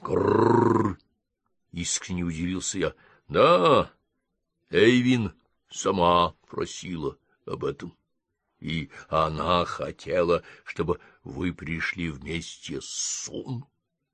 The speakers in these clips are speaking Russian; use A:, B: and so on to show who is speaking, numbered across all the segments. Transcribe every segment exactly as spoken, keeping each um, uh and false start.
A: Грррр! — искренне удивился я. — Да, Эйвин сама просила об этом. И она хотела, чтобы вы пришли вместе с Сун.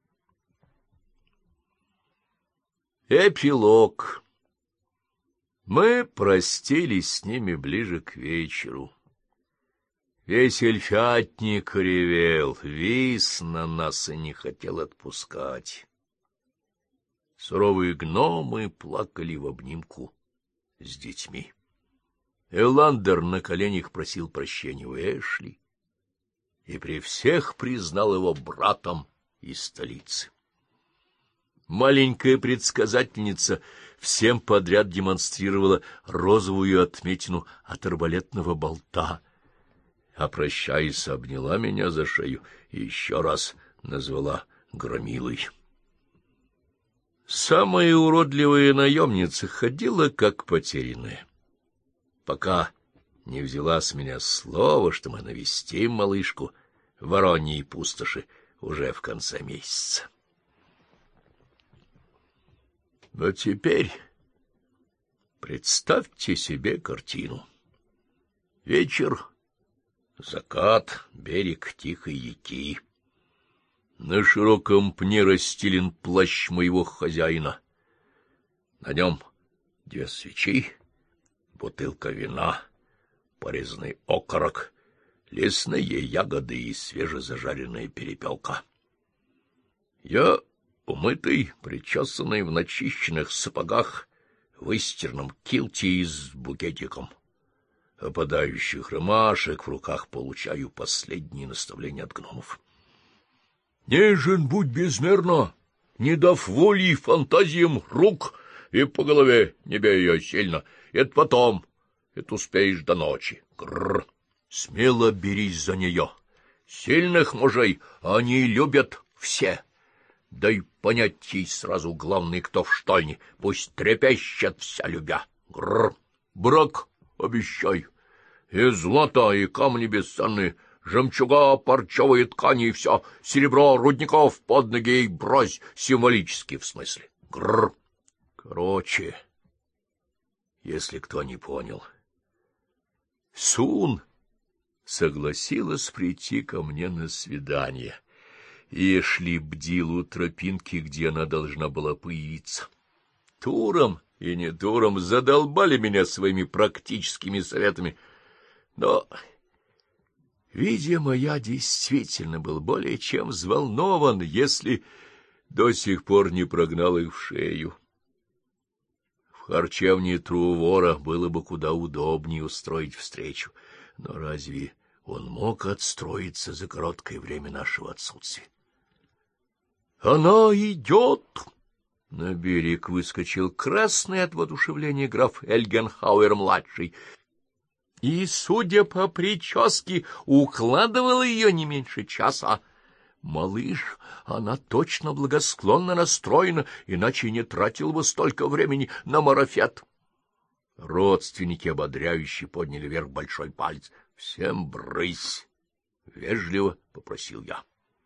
A: Эпилог. Мы простились с ними ближе к вечеру. Весь эльфятник ревел, вис на нас и не хотел отпускать. Суровые гномы плакали в обнимку с детьми. Эландер на коленях просил прощения у Эшли и при всех признал его братом из столицы. Маленькая предсказательница всем подряд демонстрировала розовую отметину от арбалетного болта, а, прощаясь, обняла меня за шею и еще раз назвала громилой. Самая уродливая наемница ходила как потерянная, пока не взяла с меня слово, что мы навестим малышку в Вороньей пустоши уже в конце месяца. Но теперь представьте себе картину. Вечер, закат, берег тихой реки. На широком пне расстелен плащ моего хозяина. На нем две свечи, бутылка вина, порезанный окорок, лесные ягоды и свежезажаренная перепелка. Я, умытый, причесанный в начищенных сапогах, в выстиранном килте и с букетиком опадающих ромашек в руках, получаю последние наставления от гномов. Нежен будь безмерно, не дав воли фантазиям рук, и по голове не бей ее сильно. Это потом, это успеешь до ночи. Грррр. Смело берись за нее. Сильных мужей они любят все. Дай понять ей сразу главный, кто в штольне. Пусть трепещет вся любя. Грррр. Брак обещай. И злато, и камни бесценные, жемчуга, парчевые ткани и все, серебро, рудников под ноги ей брось, символически в смысле. Грррр. Короче, если кто не понял, Сун согласилась прийти ко мне на свидание. И Эшли бдил у тропинки, где она должна была появиться. Туром и не туром задолбали меня своими практическими советами, но, видимо, я действительно был более чем взволнован, если до сих пор не прогнал их в шею. В харчевне Трувора было бы куда удобнее устроить встречу, но разве он мог отстроиться за короткое время нашего отсутствия? «Она идет!» На берег выскочил красный от воодушевления граф Эльгенхауэр-младший, и, судя по прическе, укладывала ее не меньше часа. Малыш, она точно благосклонно настроена, иначе не тратил бы столько времени на марафет. Родственники ободряюще подняли вверх большой палец. — Всем брысь! — вежливо попросил я.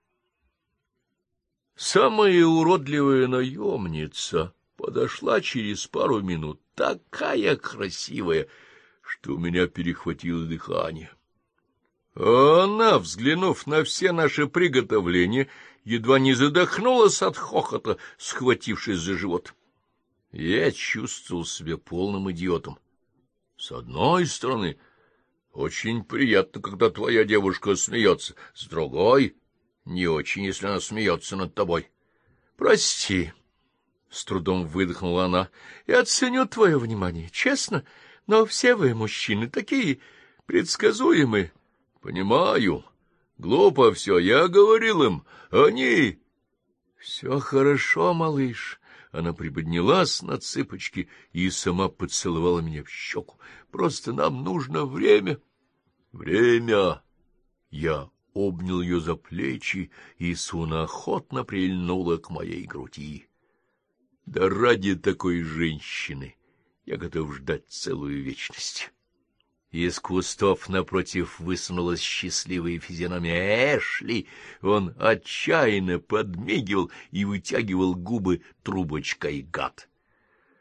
A: Самая уродливая наемница подошла через пару минут, такая красивая, что у меня перехватило дыхание. А она, взглянув на все наши приготовления, едва не задохнулась от хохота, схватившись за живот. Я чувствовал себя полным идиотом. С одной стороны, очень приятно, когда твоя девушка смеется, с другой — не очень, если она смеется над тобой. — Прости, — с трудом выдохнула она, — я ценю твое внимание, честно, но все вы, мужчины, такие предсказуемые. — Понимаю. Глупо все. Я говорил им. Они... — Все хорошо, малыш. Она приподнялась на цыпочки и сама поцеловала меня в щеку. Просто нам нужно время. — Время. Я обнял ее за плечи, и Суна охотно прильнула к моей груди. Да ради такой женщины я готов ждать целую вечность. Из кустов напротив высунулась счастливая физиономия Эшли. Он отчаянно подмигивал и вытягивал губы трубочкой, гад.